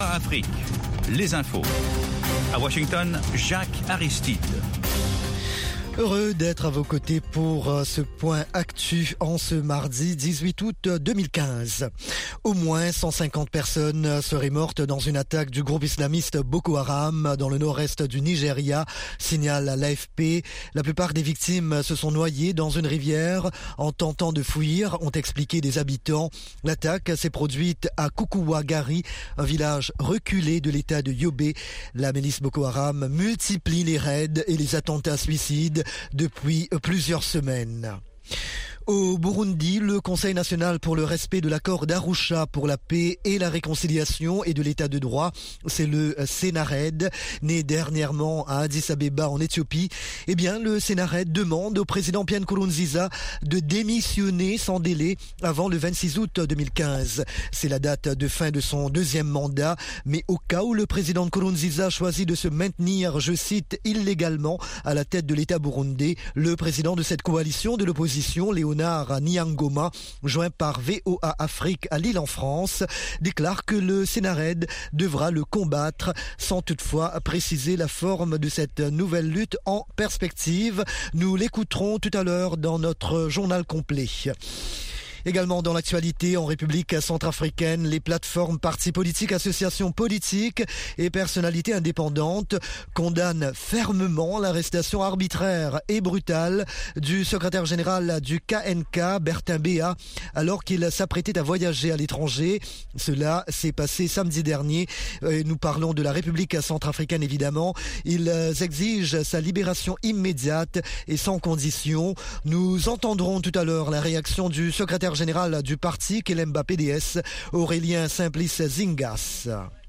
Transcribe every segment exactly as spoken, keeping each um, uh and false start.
Afrique, les infos. À Washington, Jacques Aristide. Heureux d'être à vos côtés pour ce point actu en ce mardi dix-huit août deux mille quinze. Au moins cent cinquante personnes seraient mortes dans une attaque du groupe islamiste Boko Haram dans le nord-est du Nigeria, signale l'A F P. La plupart des victimes se sont noyées dans une rivière en tentant de fuir, ont expliqué des habitants. L'attaque s'est produite à Kukuwagari, un village reculé de l'état de Yobe. La milice Boko Haram multiplie les raids et les attentats suicides depuis plusieurs semaines. Au Burundi, le Conseil national pour le respect de l'accord d'Arusha pour la paix et la réconciliation et de l'état de droit, c'est le Sénared, né dernièrement à Addis Abeba en Éthiopie. Eh bien, le Sénared demande au président Pierre Nkurunziza de démissionner sans délai avant le vingt-six août deux mille quinze. C'est la date de fin de son deuxième mandat, mais au cas où le président Nkurunziza choisit de se maintenir, je cite, illégalement à la tête de l'État burundais, le président de cette coalition de l'opposition, Léonard Nyangoma, joint par V O A Afrique à Lille en France, déclare que le Sénared devra le combattre sans toutefois préciser la forme de cette nouvelle lutte en perspective. Nous l'écouterons tout à l'heure dans notre journal complet. Également dans l'actualité, en République centrafricaine, les plateformes, partis politiques, associations politiques et personnalités indépendantes condamnent fermement l'arrestation arbitraire et brutale du secrétaire général du K N K, Bertin Béa, alors qu'il s'apprêtait à voyager à l'étranger. Cela s'est passé samedi dernier. Nous parlons de la République centrafricaine évidemment. Ils exigent sa libération immédiate et sans condition. Nous entendrons tout à l'heure la réaction du secrétaire général du parti Kelemba P D S, Aurélien Simplice Zingas.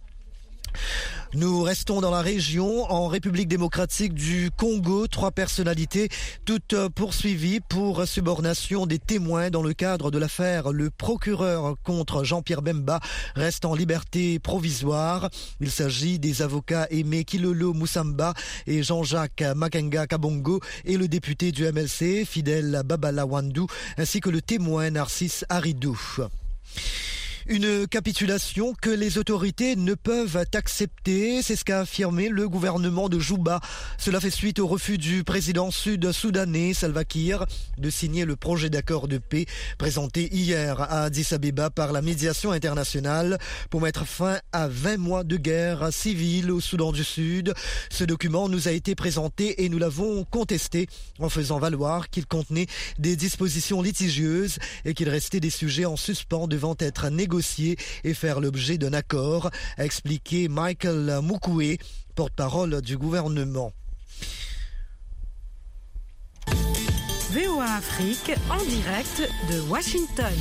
Nous restons dans la région, en République démocratique du Congo. Trois personnalités, toutes poursuivies pour subornation des témoins dans le cadre de l'affaire. Le procureur contre Jean-Pierre Bemba reste en liberté provisoire. Il s'agit des avocats Aimé Kilolo Moussamba et Jean-Jacques Makenga Kabongo et le député du M L C, Fidel Babala Wandou, ainsi que le témoin Narcisse Haridou. Une capitulation que les autorités ne peuvent accepter, c'est ce qu'a affirmé le gouvernement de Juba. Cela fait suite au refus du président sud-soudanais Salva Kiir de signer le projet d'accord de paix présenté hier à Addis Abeba par la médiation internationale pour mettre fin à vingt mois de guerre civile au Soudan du Sud. Ce document nous a été présenté et nous l'avons contesté en faisant valoir qu'il contenait des dispositions litigieuses et qu'il restait des sujets en suspens devant être négociés et faire l'objet d'un accord, a expliqué Michael Mukwe, porte-parole du gouvernement. V O A Afrique en direct de Washington.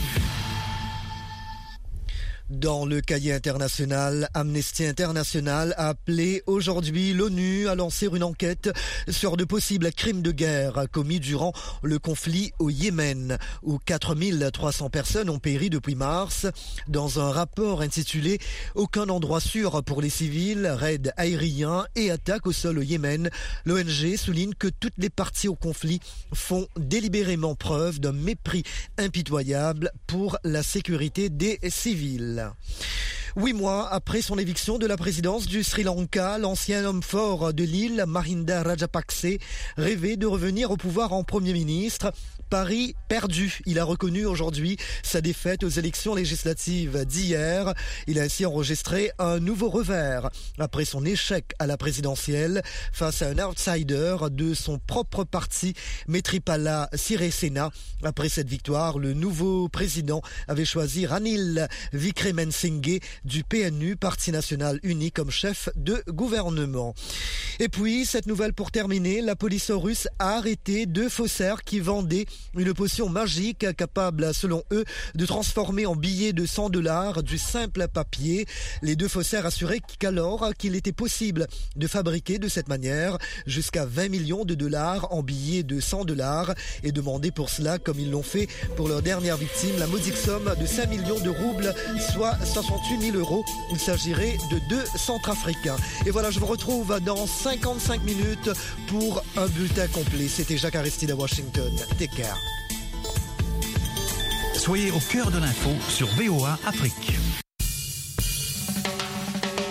Dans le cahier international, Amnesty International a appelé aujourd'hui l'ONU à lancer une enquête sur de possibles crimes de guerre commis durant le conflit au Yémen, où quatre mille trois cents personnes ont péri depuis mars. Dans un rapport intitulé « Aucun endroit sûr pour les civils, raids aériens et attaques au sol au Yémen », l'O N G souligne que toutes les parties au conflit font délibérément preuve d'un mépris impitoyable pour la sécurité des civils. Huit mois après son éviction de la présidence du Sri Lanka, l'ancien homme fort de l'île, Mahinda Rajapakse, rêvait de revenir au pouvoir en Premier ministre. Paris perdu. Il a reconnu aujourd'hui sa défaite aux élections législatives d'hier. Il a ainsi enregistré un nouveau revers après son échec à la présidentielle face à un outsider de son propre parti, Maithripala Sirisena. Après cette victoire, le nouveau président avait choisi Ranil Wickremesinghe du P N U, Parti national uni, comme chef de gouvernement. Et puis, cette nouvelle pour terminer, la police russe a arrêté deux faussaires qui vendaient une potion magique capable, selon eux, de transformer en billets de cent dollars du simple papier. Les deux faussaires assuraient qu'alors qu'il était possible de fabriquer de cette manière jusqu'à vingt millions de dollars en billets de cent dollars et demander pour cela, comme ils l'ont fait pour leur dernière victime, la modique somme de cinq millions de roubles, soit soixante-huit mille euros. Il s'agirait de deux Centrafricains. Et voilà, je vous retrouve dans cinquante-cinq minutes pour un bulletin complet. C'était Jacques Aristide à Washington. Take care. Soyez au cœur de l'info sur V O A Afrique.